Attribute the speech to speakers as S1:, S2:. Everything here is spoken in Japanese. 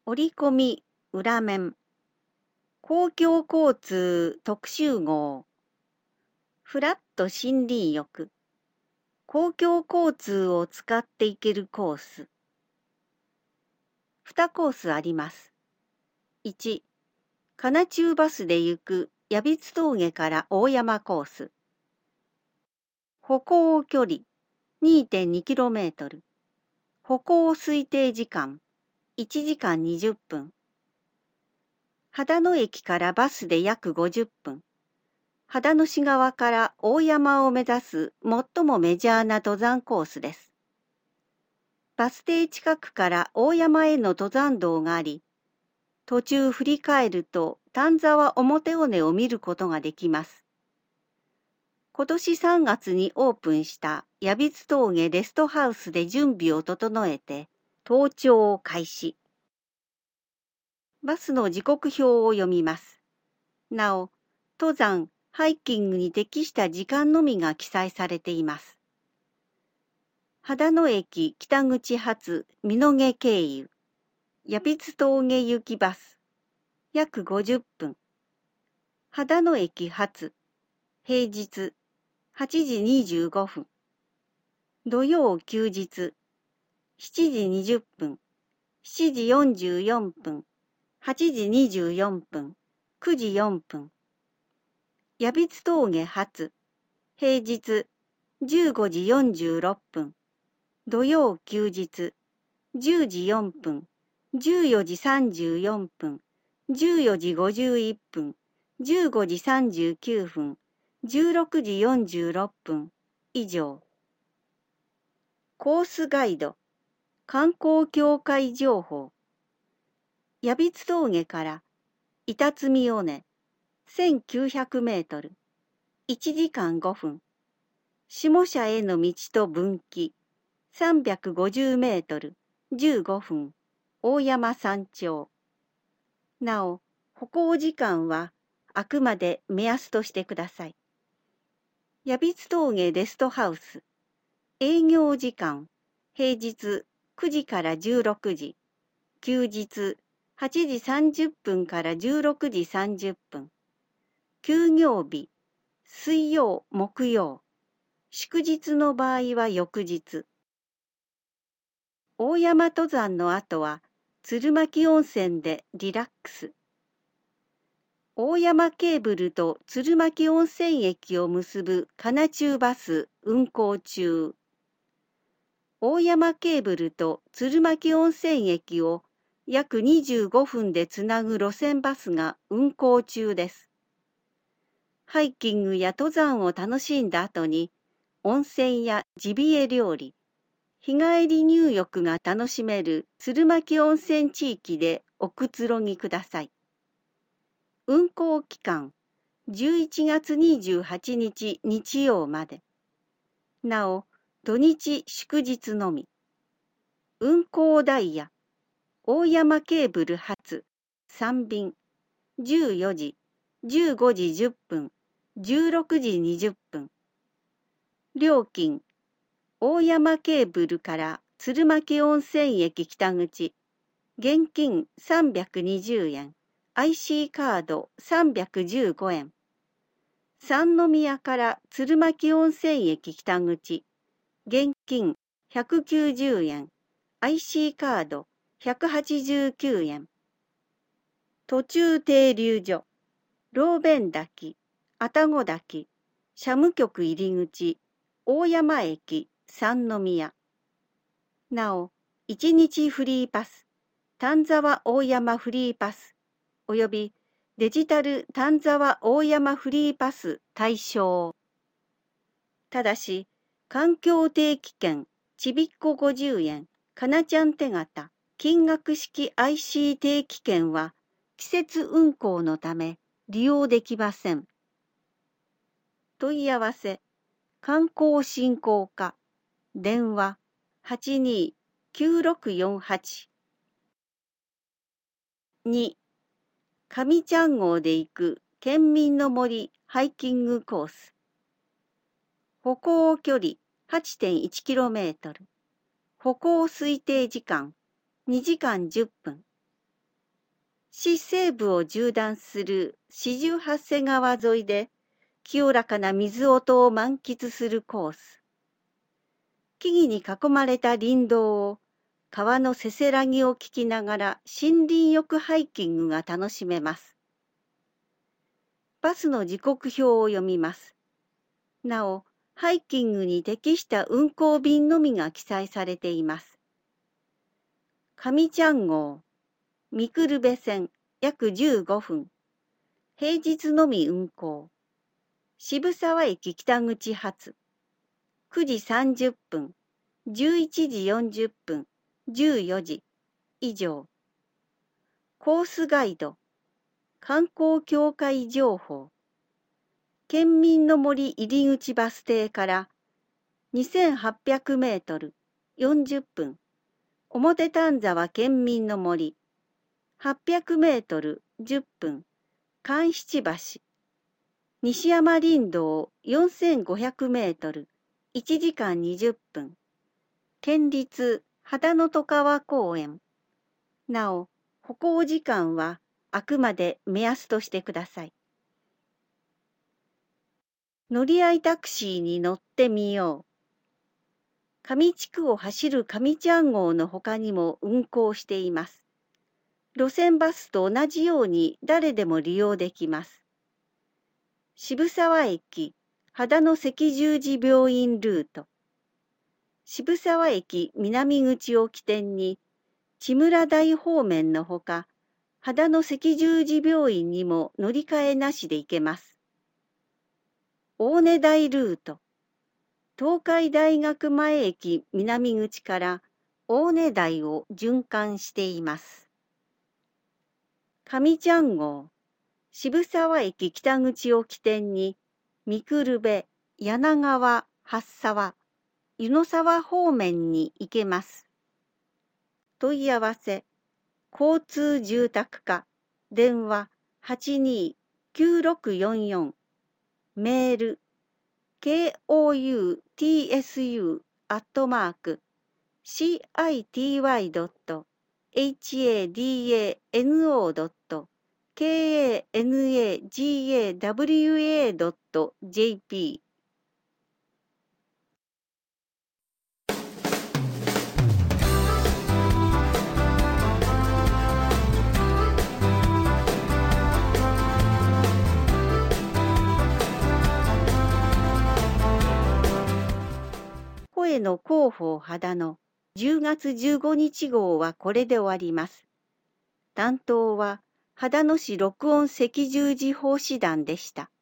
S1: 折り込み裏面公共交通特集号フラット森林浴公共交通を使っていけるコース2コースあります。1、金中バスで行く矢櫃峠から大山コース歩行距離 2.2km 歩行推定時間1時間20分秦野駅からバスで約50分秦野市側から大山を目指す最もメジャーな登山コースです。バス停近くから大山への登山道があり、途中振り返ると丹沢表尾根を見ることができます。今年3月にオープンした矢櫃峠レストハウスで準備を整えて登頂を開始。バスの時刻表を読みます。なお、登山、ハイキングに適した時間のみが記載されています。秦野駅北口発美濃毛経由、矢櫃峠行きバス、約50分。秦野駅発、平日、8時25分。土曜休日、7時20分、7時44分、8時24分、9時4分。矢櫃峠発、平日、15時46分。土曜休日、10時4分、14時34分、14時51分、15時39分、16時46分、以上。コースガイド、観光協会情報。矢櫃峠から板積尾根、1900メートル、1時間5分。下社への道と分岐、350メートル、15分、大山山頂。なお、歩行時間はあくまで目安としてください。矢櫃峠レストハウス、営業時間、平日9時から16時、休日8時30分から16時30分、休業日、水曜、木曜、祝日の場合は翌日。大山登山の後は鶴巻温泉でリラックス。大山ケーブルと鶴巻温泉駅を結ぶ金中バス運行中。大山ケーブルと鶴巻温泉駅を約25分でつなぐ路線バスが運行中です。ハイキングや登山を楽しんだ後に温泉やジビエ料理、日帰り入浴が楽しめる鶴巻温泉地域でおくつろぎください。運行期間11月28日日曜まで。なお、土日祝日のみ。運行ダイヤ、大山ケーブル発3便、14時、15時10分、16時20分。料金、大山ケーブルから鶴巻温泉駅北口、現金320円、IC カード315円。三宮から鶴巻温泉駅北口、現金190円、IC カード189円。途中停留所、ローベン滝、愛宕滝、社務局入り口、大山駅、三宮。なお、1日フリーパス、丹沢大山フリーパス、およびデジタル丹沢大山フリーパス対象。ただし、環境定期券、ちびっこ50円、かなちゃん手形、金額式 IC 定期券は季節運行のため利用できません。問い合わせ、観光振興課、電話82-9648。2、上ちゃん号で行く県民の森ハイキングコース。歩行距離 8.1km。歩行推定時間2時間10分。 市西部を縦断する四十八瀬川沿いで、清らかな水音を満喫するコース。木々に囲まれた林道を、川のせせらぎを聞きながら森林浴ハイキングが楽しめます。バスの時刻表を読みます。なお、ハイキングに適した運行便のみが記載されています。上ちゃん号、三久留部線約15分。平日のみ運行。渋沢駅北口発。9時30分、11時40分、14時以上。コースガイド。観光協会情報。県民の森入口バス停から2800メートル40分。表丹沢県民の森800メートル10分。関七橋。西山林道4500メートル1時間20分。県立秦野渡川公園。なお、歩行時間はあくまで目安としてください。乗り合いタクシーに乗ってみよう。上地区を走る上ちゃん号の他にも運行しています。路線バスと同じように誰でも利用できます。渋沢駅、秦野赤十字病院ルート。渋沢駅南口を起点に、千村台方面のほか、秦野赤十字病院にも乗り換えなしで行けます。大根台ルート。東海大学前駅南口から大根台を循環しています。上ちゃん号。渋沢駅北口を起点に、三久留部、柳川、八沢、湯の沢方面に行けます。問い合わせ、交通住宅課、電話82-9644、メール、koutsuo.city.hadano.kanagawa.jp。声の広報秦野10月15日号はこれで終わります。担当は秦野市録音赤十字奉仕団でした。